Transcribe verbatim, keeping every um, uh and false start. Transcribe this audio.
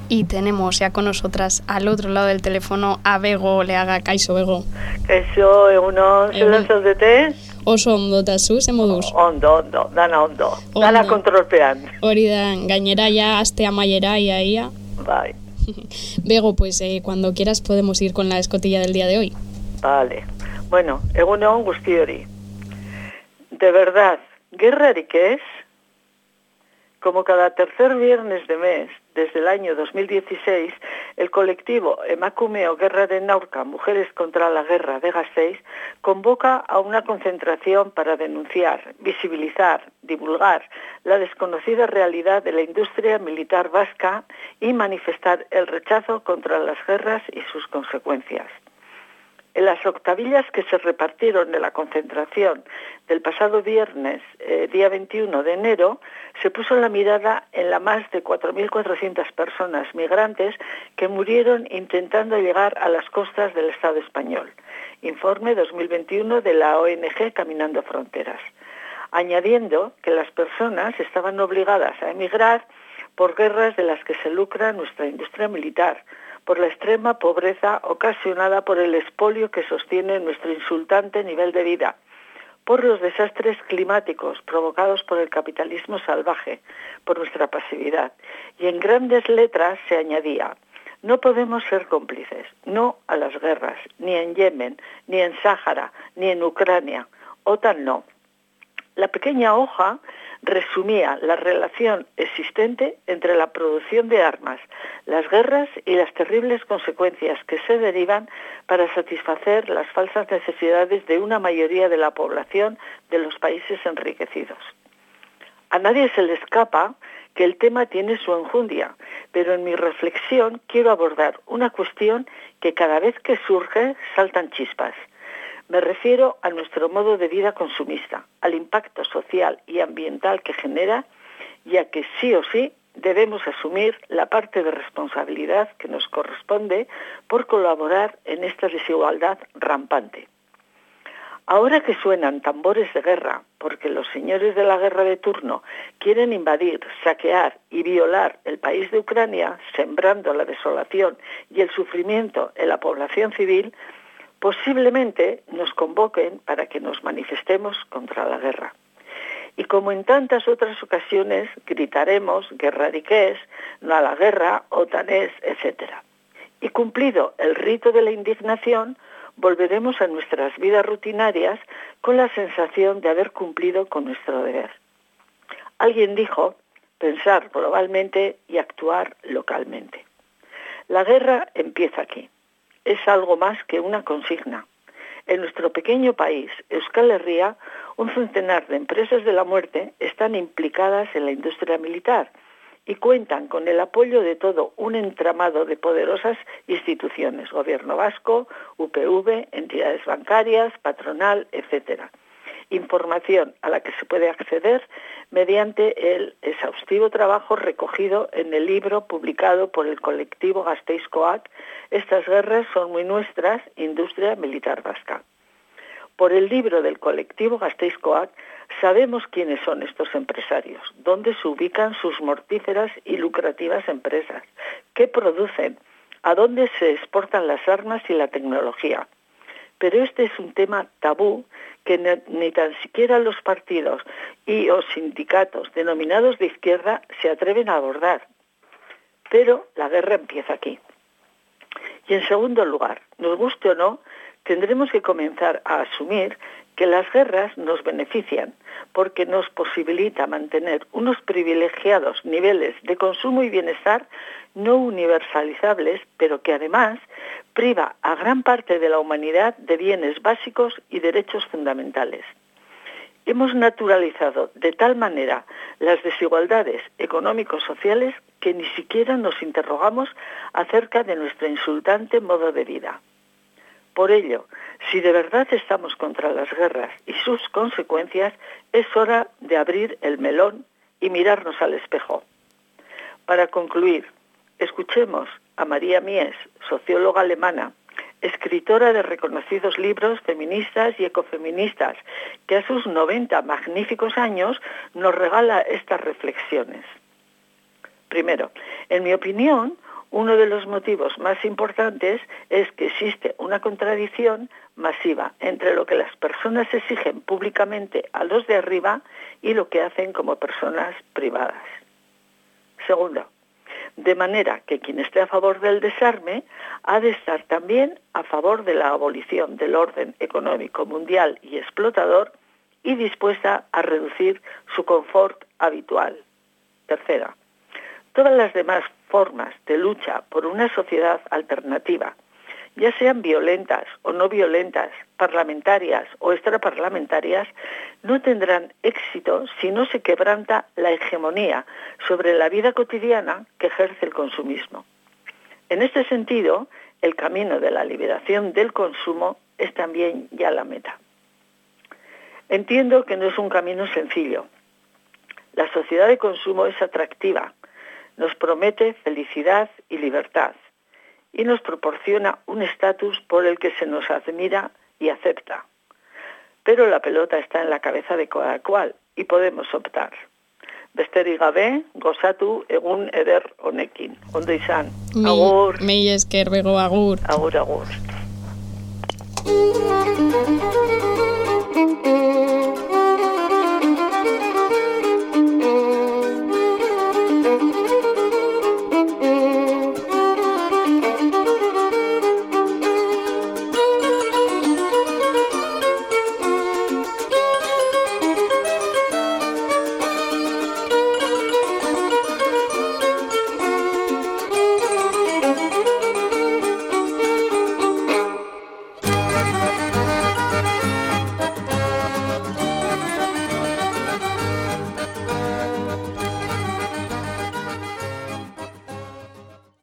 Y tenemos ya con nosotras al otro lado del teléfono a Bego Leaga. Kaixo, Bego. Kaixo, egunon, zelan zaudete? Oso ondo eta zu, ze moduz? Ondo, ondo, dana ondo. Dana kontrolpean. Hori da, gainera ya aste amaiera, ia, ia. Bai. Bego, pues eh, cuando quieras podemos ir con la escotilla del día de hoy. Vale. Bueno, egunon guztiori. De verdad, ¿guerrarik ez? Como cada tercer viernes de mes, desde el año dos mil dieciséis, el colectivo Emakumeo Gerraren Aurka, Mujeres contra la Guerra de Gasteiz, convoca a una concentración para denunciar, visibilizar, divulgar la desconocida realidad de la industria militar vasca y manifestar el rechazo contra las guerras y sus consecuencias. En las octavillas que se repartieron en la concentración del pasado viernes, eh, día veintiuno de enero, se puso la mirada en las más de cuatro mil cuatrocientas personas migrantes que murieron intentando llegar a las costas del Estado español. Informe dos mil veintiuno de la O N G Caminando Fronteras. Añadiendo que las personas estaban obligadas a emigrar por guerras de las que se lucra nuestra industria militar, por la extrema pobreza ocasionada por el expolio que sostiene nuestro insultante nivel de vida, por los desastres climáticos provocados por el capitalismo salvaje, por nuestra pasividad. Y en grandes letras se añadía: no podemos ser cómplices, no a las guerras, ni en Yemen, ni en Sáhara, ni en Ucrania. OTAN no. La pequeña hoja resumía la relación existente entre la producción de armas, las guerras y las terribles consecuencias que se derivan para satisfacer las falsas necesidades de una mayoría de la población de los países enriquecidos. A nadie se le escapa que el tema tiene su enjundia, pero en mi reflexión quiero abordar una cuestión que cada vez que surge saltan chispas. Me refiero a nuestro modo de vida consumista, al impacto social y ambiental que genera, y a que sí o sí debemos asumir la parte de responsabilidad que nos corresponde por colaborar en esta desigualdad rampante. Ahora que suenan tambores de guerra, porque los señores de la guerra de turno quieren invadir, saquear y violar el país de Ucrania, sembrando la desolación y el sufrimiento en la población civil, posiblemente nos convoquen para que nos manifestemos contra la guerra. Y como en tantas otras ocasiones, gritaremos guerrarik ez, no a la guerra, OTAN ez, etcétera. Y cumplido el rito de la indignación, volveremos a nuestras vidas rutinarias con la sensación de haber cumplido con nuestro deber. Alguien dijo: pensar globalmente y actuar localmente. La guerra empieza aquí. Es algo más que una consigna. En nuestro pequeño país, Euskal Herria, un centenar de empresas de la muerte están implicadas en la industria militar y cuentan con el apoyo de todo un entramado de poderosas instituciones, gobierno vasco, U P V, entidades bancarias, patronal, etcétera. Información a la que se puede acceder mediante el exhaustivo trabajo recogido en el libro publicado por el colectivo Gasteizkoak, Estas guerras son muy nuestras, Industria Militar Vasca. Por el libro del colectivo Gasteizkoak sabemos quiénes son estos empresarios, dónde se ubican sus mortíferas y lucrativas empresas, qué producen, a dónde se exportan las armas y la tecnología. Pero este es un tema tabú que ni, ni tan siquiera los partidos y o sindicatos denominados de izquierda se atreven a abordar. Pero la guerra empieza aquí. Y en segundo lugar, nos guste o no, tendremos que comenzar a asumir que las guerras nos benefician porque nos posibilita mantener unos privilegiados niveles de consumo y bienestar no universalizables, pero que además priva a gran parte de la humanidad de bienes básicos y derechos fundamentales. Hemos naturalizado de tal manera las desigualdades económico-sociales que ni siquiera nos interrogamos acerca de nuestro insultante modo de vida. Por ello, si de verdad estamos contra las guerras y sus consecuencias, es hora de abrir el melón y mirarnos al espejo. Para concluir, escuchemos a María Mies, socióloga alemana, escritora de reconocidos libros feministas y ecofeministas, que a sus noventa magníficos años nos regala estas reflexiones. Primero, en mi opinión, Uno de los motivos más importantes es que existe una contradicción masiva entre lo que las personas exigen públicamente a los de arriba y lo que hacen como personas privadas. Segundo, de manera que quien esté a favor del desarme ha de estar también a favor de la abolición del orden económico mundial y explotador y dispuesta a reducir su confort habitual. Tercera, todas las demás formas de lucha por una sociedad alternativa, ya sean violentas o no violentas, parlamentarias o extraparlamentarias, no tendrán éxito si no se quebranta la hegemonía sobre la vida cotidiana que ejerce el consumismo. En este sentido, el camino de la liberación del consumo es también ya la meta. Entiendo que no es un camino sencillo. La sociedad de consumo es atractiva, nos promete felicidad y libertad y nos proporciona un estatus por el que se nos admira y acepta. Pero la pelota está en la cabeza de cada cual y podemos optar. Besterik gabe, gozatu egun eder honekin. Ondo izan. Agur. Mi esker bego agur. Agur, agur.